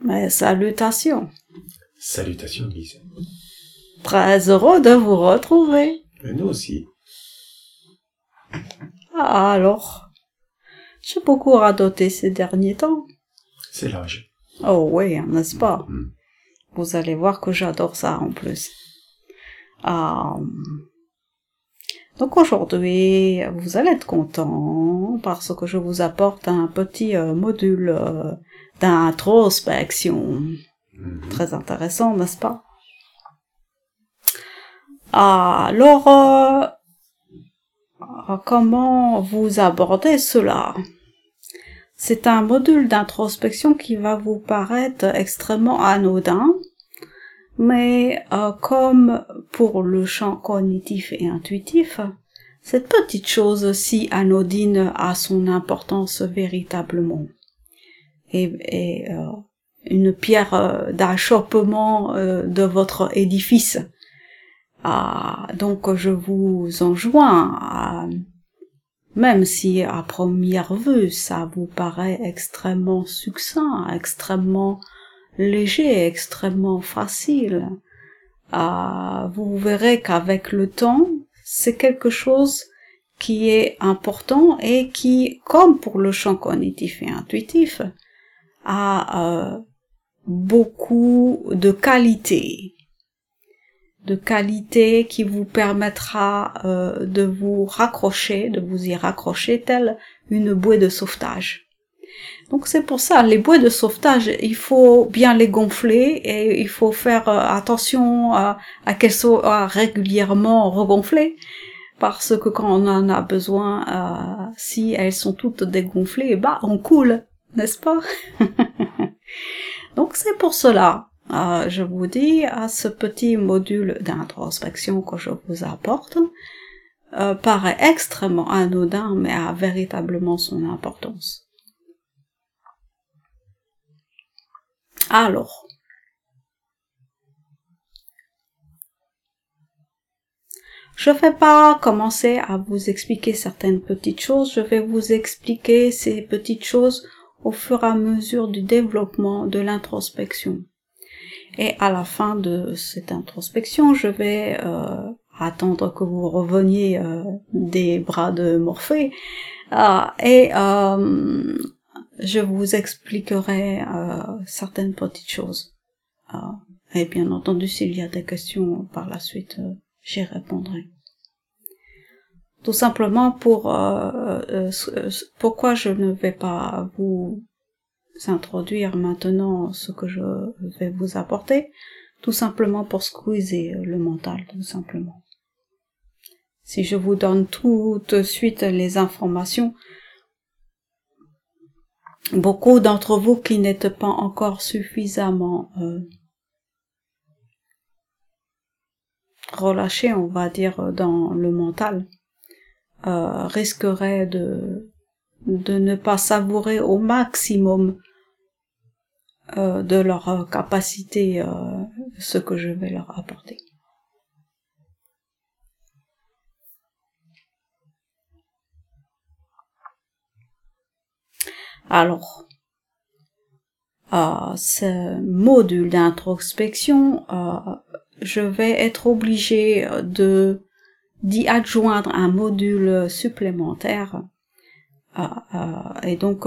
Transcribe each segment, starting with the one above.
Mes salutations. Salutations, Lise. Très heureux de vous retrouver. Et nous aussi. Ah, alors, j'ai beaucoup radoté ces derniers temps. C'est l'âge. Oh oui, n'est-ce pas? Mm. Vous allez voir que j'adore ça en plus. Donc aujourd'hui, vous allez être content parce que je vous apporte un petit module d'introspection. Très intéressant, n'est-ce pas? Alors, comment vous abordez cela? C'est un module d'introspection qui va vous paraître extrêmement anodin, mais comme pour le champ cognitif et intuitif, cette petite chose si anodine a son importance véritablement. Et une pierre d'achoppement de votre édifice. Donc je vous enjoins, même si à première vue ça vous paraît extrêmement succinct, extrêmement léger, extrêmement facile, vous verrez qu'avec le temps, c'est quelque chose qui est important et qui, comme pour le champ cognitif et intuitif, a beaucoup de qualités qui vous permettra de vous y raccrocher tel une bouée de sauvetage. Donc c'est pour ça, les bouées de sauvetage, il faut bien les gonfler et il faut faire attention à qu'elles soient régulièrement regonflées, parce que quand on en a besoin, si elles sont toutes dégonflées, on coule, n'est-ce pas? Donc c'est pour cela, je vous dis, ce petit module d'introspection que je vous apporte paraît extrêmement anodin, mais a véritablement son importance. Alors, je ne vais pas commencer à vous expliquer certaines petites choses, je vais vous expliquer ces petites choses au fur et à mesure du développement de l'introspection. Et à la fin de cette introspection, je vais attendre que vous reveniez des bras de Morphée et je vous expliquerai certaines petites choses. Et bien entendu, s'il y a des questions par la suite, j'y répondrai. Tout simplement pourquoi je ne vais pas vous introduire maintenant ce que je vais vous apporter, tout simplement pour squeezer le mental, tout simplement. Si je vous donne tout de suite les informations, beaucoup d'entre vous qui n'êtes pas encore suffisamment relâchés, on va dire, dans le mental, risqueraient de ne pas savourer au maximum de leur capacité ce que je vais leur apporter. Alors, ce module d'introspection, je vais être obligée d'y adjoindre un module supplémentaire, et donc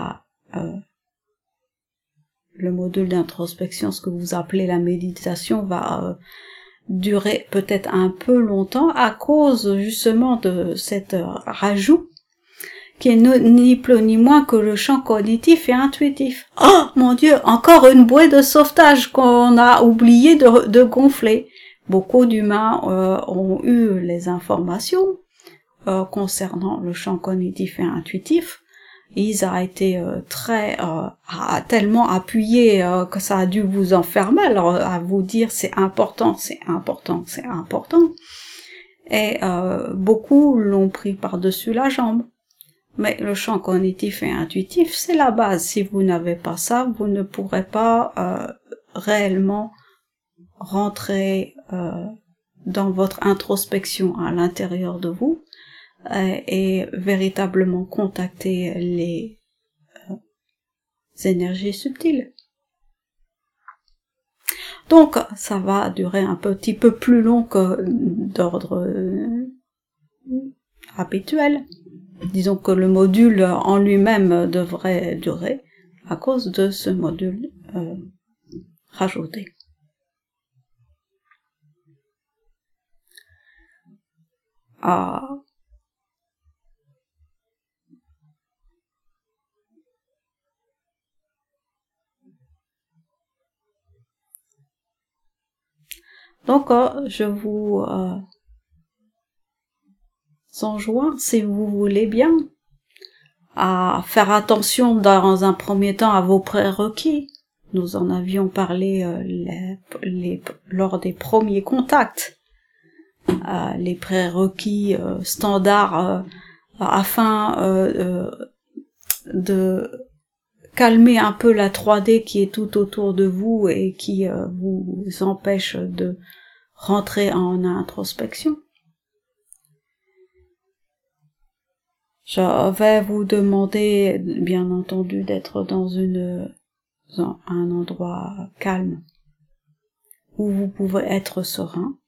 le module d'introspection, ce que vous appelez la méditation, va durer peut-être un peu longtemps à cause justement de cet rajout qui est ni plus ni moins que le champ cognitif et intuitif. Oh mon Dieu, encore une bouée de sauvetage qu'on a oublié de gonfler. Beaucoup d'humains ont eu les informations concernant le champ cognitif et intuitif. Ils ont été tellement appuyés que ça a dû vous enfermer, alors à vous dire c'est important, c'est important, c'est important. Et beaucoup l'ont pris par-dessus la jambe. Mais le champ cognitif et intuitif, c'est la base. Si vous n'avez pas ça, vous ne pourrez pas réellement rentrer dans votre introspection à l'intérieur de vous et véritablement contacter les énergies subtiles. Donc, ça va durer un petit peu plus long que d'ordre habituel. Disons que le module en lui-même devrait durer à cause de ce module rajouté. Donc, je vous enjoins, si vous voulez bien, à faire attention dans un premier temps à vos prérequis. Nous en avions parlé lors des premiers contacts. Les prérequis standards afin de calmer un peu la 3D qui est tout autour de vous et qui vous empêche de rentrer en introspection. Je vais vous demander, bien entendu, d'être dans un endroit calme où vous pouvez être serein.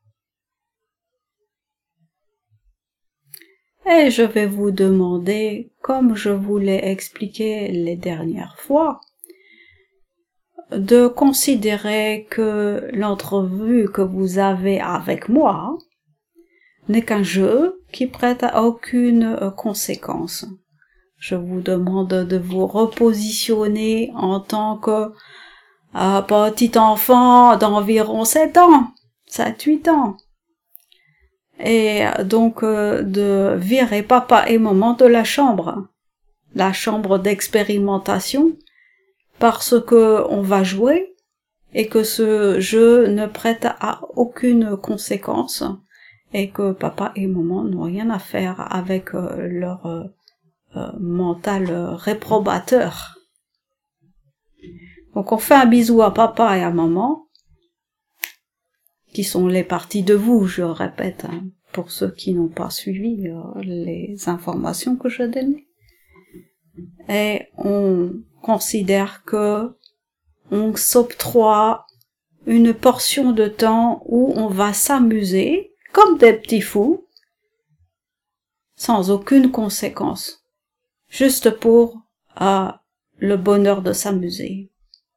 Et je vais vous demander, comme je vous l'ai expliqué les dernières fois, de considérer que l'entrevue que vous avez avec moi n'est qu'un jeu qui prête à aucune conséquence. Je vous demande de vous repositionner en tant que petit enfant d'environ 7 ans, 7-8 ans. Et donc de virer papa et maman de la chambre d'expérimentation, parce que on va jouer et que ce jeu ne prête à aucune conséquence et que papa et maman n'ont rien à faire avec leur mental réprobateur. Donc on fait un bisou à papa et à maman, qui sont les parties de vous, je répète, hein, pour ceux qui n'ont pas suivi les informations que je donnais. Et on considère que on s'octroie une portion de temps où on va s'amuser comme des petits fous, sans aucune conséquence, juste pour le bonheur de s'amuser.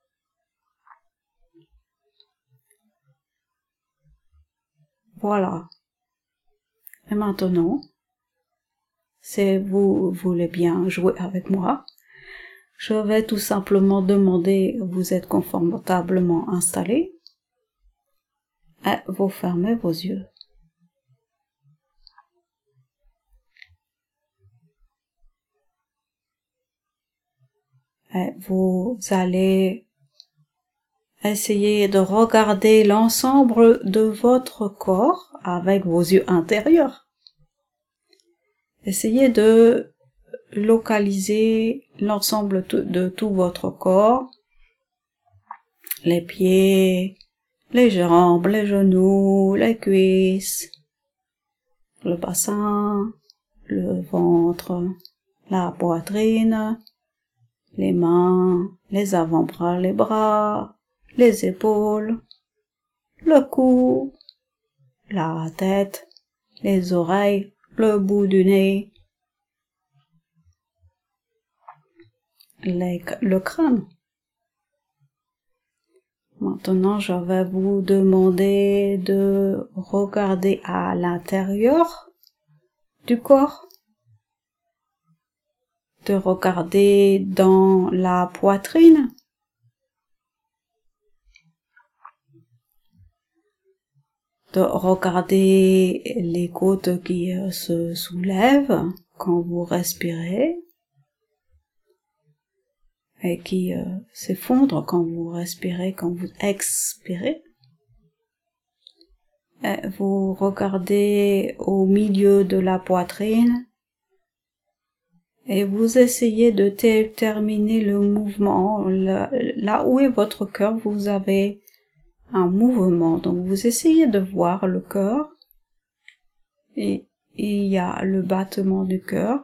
Voilà. Et maintenant, si vous voulez bien jouer avec moi, je vais tout simplement demander, vous êtes confortablement installé, et vous fermez vos yeux. Et vous allez essayer de regarder l'ensemble de votre corps avec vos yeux intérieurs. Essayez de localiser l'ensemble de tout votre corps, les pieds, les jambes, les genoux, les cuisses, le bassin, le ventre, la poitrine, les mains, les avant-bras, les bras, les épaules, le cou, la tête, les oreilles, le bout du nez, le crâne. Maintenant, je vais vous demander de regarder à l'intérieur du corps, de regarder dans la poitrine, de regarder les côtes qui se soulèvent quand vous respirez et qui s'effondrent quand vous respirez, quand vous expirez. Et vous regardez au milieu de la poitrine et vous essayez de déterminer le mouvement. Là où est votre cœur, vous avez un mouvement. Donc vous essayez de voir le cœur et il y a le battement du cœur.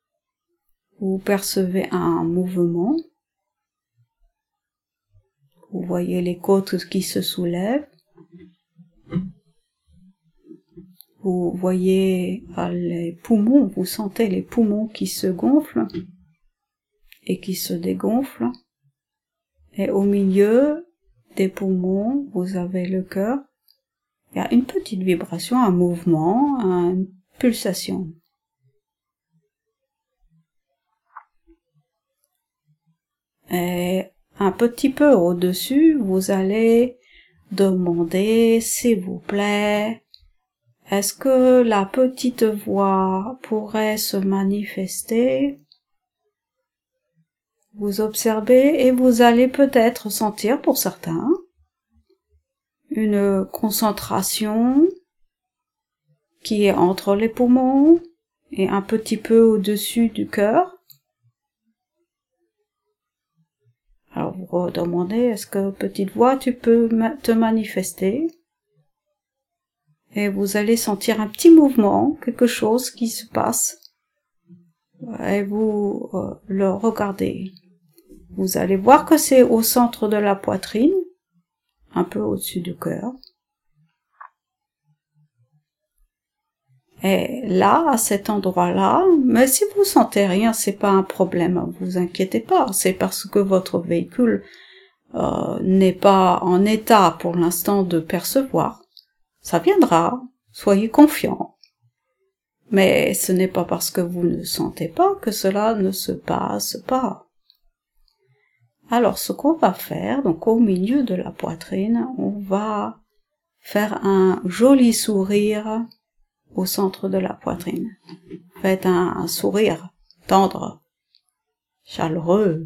Vous percevez un mouvement. Vous voyez les côtes qui se soulèvent. Vous voyez les poumons, vous sentez les poumons qui se gonflent et qui se dégonflent. Et au milieu des poumons, vous avez le cœur. Il y a une petite vibration, un mouvement, une pulsation. Et un petit peu au-dessus, vous allez demander, s'il vous plaît, est-ce que la petite voix pourrait se manifester? Vous observez et vous allez peut-être sentir, pour certains, une concentration qui est entre les poumons et un petit peu au-dessus du cœur. Alors vous redemandez, est-ce que petite voix, tu peux te manifester? Et vous allez sentir un petit mouvement, quelque chose qui se passe. Et vous le regardez. Vous allez voir que c'est au centre de la poitrine, un peu au-dessus du cœur. Et là, à cet endroit-là, mais si vous sentez rien, c'est pas un problème, vous inquiétez pas, c'est parce que votre véhicule n'est pas en état pour l'instant de percevoir. Ça viendra, soyez confiants. Mais ce n'est pas parce que vous ne sentez pas que cela ne se passe pas. Alors, ce qu'on va faire, donc au milieu de la poitrine, on va faire un joli sourire au centre de la poitrine. Faites un sourire tendre, chaleureux.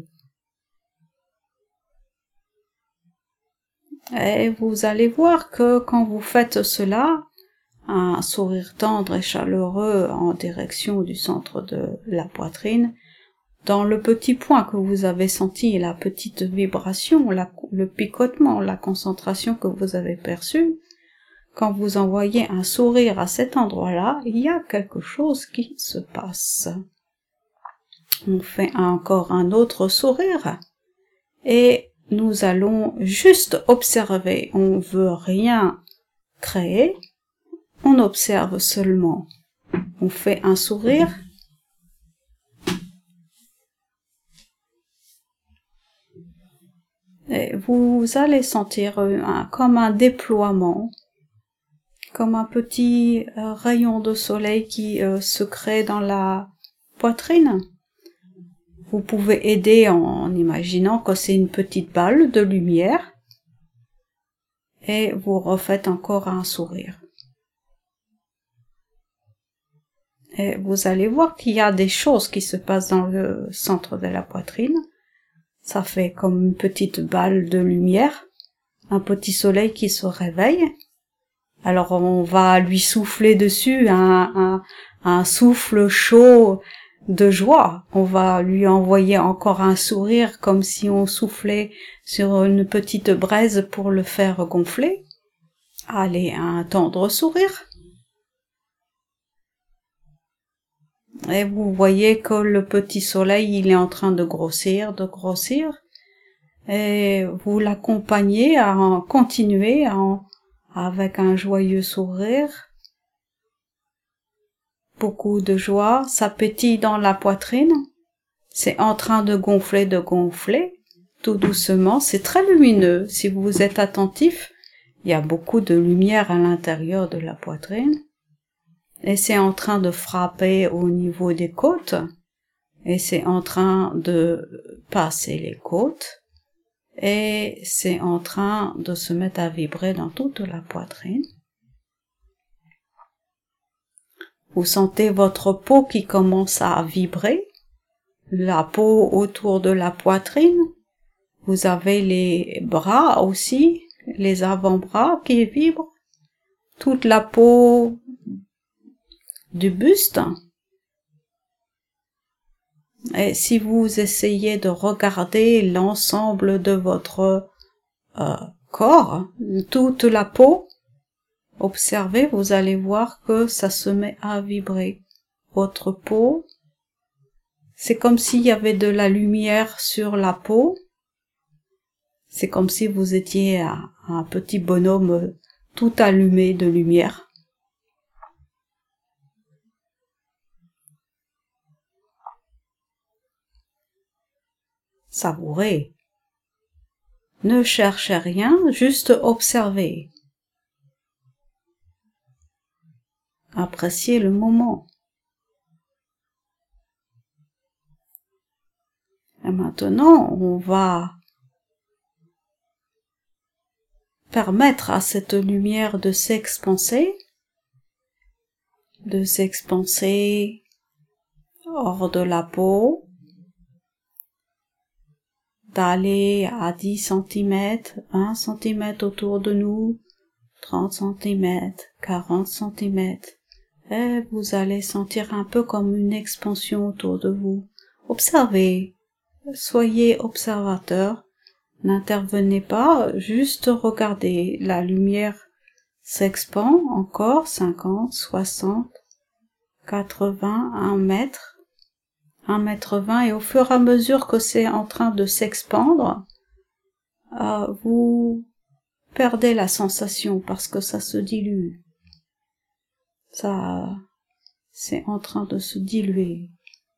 Et vous allez voir que quand vous faites cela, un sourire tendre et chaleureux en direction du centre de la poitrine, dans le petit point que vous avez senti, la petite vibration, le picotement, la concentration que vous avez perçue, quand vous envoyez un sourire à cet endroit-là, il y a quelque chose qui se passe. On fait encore un autre sourire et nous allons juste observer. On veut rien créer, on observe seulement. On fait un sourire. Et vous allez sentir comme un déploiement, comme un petit rayon de soleil qui se crée dans la poitrine. Vous pouvez aider en imaginant que c'est une petite balle de lumière et vous refaites encore un sourire. Et vous allez voir qu'il y a des choses qui se passent dans le centre de la poitrine. Ça fait comme une petite balle de lumière, un petit soleil qui se réveille. Alors on va lui souffler dessus un souffle chaud de joie. On va lui envoyer encore un sourire comme si on soufflait sur une petite braise pour le faire gonfler. Allez, un tendre sourire. Et vous voyez que le petit soleil, il est en train de grossir, et vous l'accompagnez à continuer avec un joyeux sourire. Beaucoup de joie, ça pétille dans la poitrine, c'est en train de gonfler, tout doucement, c'est très lumineux. Si vous êtes attentif, il y a beaucoup de lumière à l'intérieur de la poitrine. Et c'est en train de frapper au niveau des côtes, et c'est en train de passer les côtes, et c'est en train de se mettre à vibrer dans toute la poitrine. Vous sentez votre peau qui commence à vibrer, la peau autour de la poitrine, vous avez les bras aussi, les avant-bras qui vibrent, toute la peau du buste. Et si vous essayez de regarder l'ensemble de votre corps, toute la peau, observez, vous allez voir que ça se met à vibrer. Votre peau, c'est comme s'il y avait de la lumière sur la peau. C'est comme si vous étiez un petit bonhomme tout allumé de lumière. Savourez. Ne cherchez rien, juste observez. Appréciez le moment. Et maintenant, on va permettre à cette lumière de s'expanser hors de la peau, d'aller à 10 cm, 1 cm autour de nous, 30 cm, 40 cm, et vous allez sentir un peu comme une expansion autour de vous. Observez, soyez observateur, n'intervenez pas, juste regardez, la lumière s'expand encore, 50, 60, 80, 1 mètre, 1,20 m, et au fur et à mesure que c'est en train de s'expandre, vous perdez la sensation parce que ça se dilue. Ça, c'est en train de se diluer.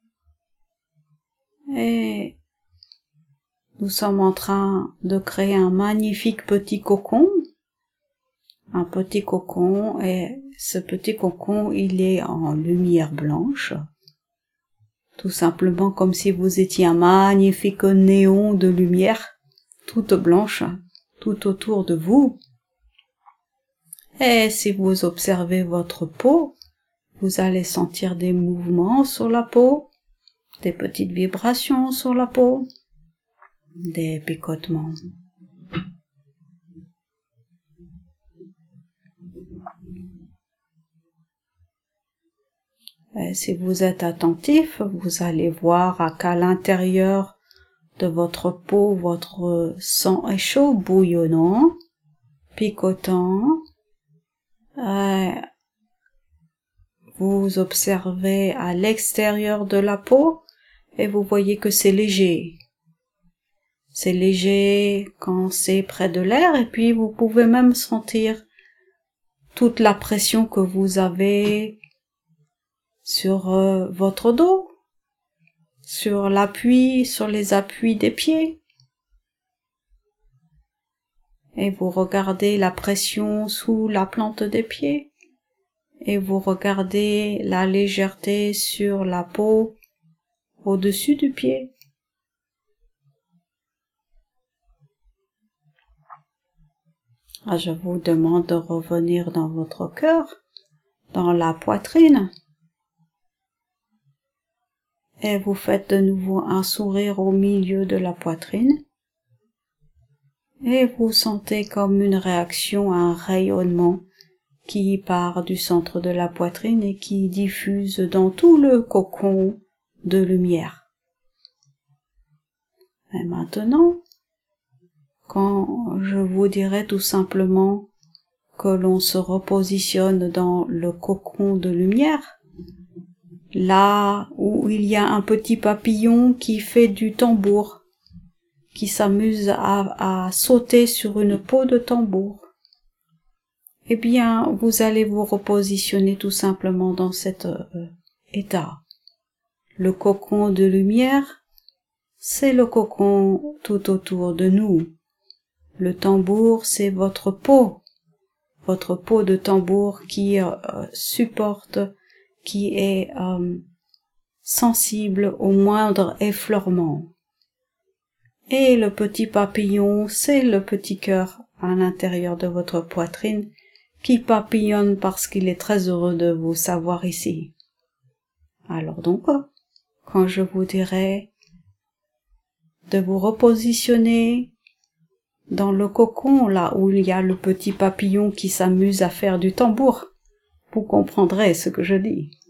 Et nous sommes en train de créer un magnifique petit cocon. Un petit cocon, et ce petit cocon, il est en lumière blanche. Tout simplement comme si vous étiez un magnifique néon de lumière, toute blanche, tout autour de vous. Et si vous observez votre peau, vous allez sentir des mouvements sur la peau, des petites vibrations sur la peau, des picotements. Et si vous êtes attentif, vous allez voir qu'à l'intérieur de votre peau, votre sang est chaud, bouillonnant, picotant. Vous observez à l'extérieur de la peau et vous voyez que c'est léger. C'est léger quand c'est près de l'air, et puis vous pouvez même sentir toute la pression que vous avez sur votre dos, sur l'appui, sur les appuis des pieds. Et vous regardez la pression sous la plante des pieds. Et vous regardez la légèreté sur la peau au-dessus du pied. Je vous demande de revenir dans votre cœur, dans la poitrine. Et vous faites de nouveau un sourire au milieu de la poitrine. Et vous sentez comme une réaction, un rayonnement qui part du centre de la poitrine et qui diffuse dans tout le cocon de lumière. Et maintenant, quand je vous dirai tout simplement que l'on se repositionne dans le cocon de lumière, là où il y a un petit papillon qui fait du tambour, qui s'amuse à sauter sur une peau de tambour, eh bien, vous allez vous repositionner tout simplement dans cet état. Le cocon de lumière, c'est le cocon tout autour de nous. Le tambour, c'est votre peau de tambour qui supporte, qui est sensible au moindre effleurement. Et le petit papillon, c'est le petit cœur à l'intérieur de votre poitrine qui papillonne parce qu'il est très heureux de vous savoir ici. Alors donc, quand je vous dirai de vous repositionner dans le cocon, là où il y a le petit papillon qui s'amuse à faire du tambour, vous comprendrez ce que je dis.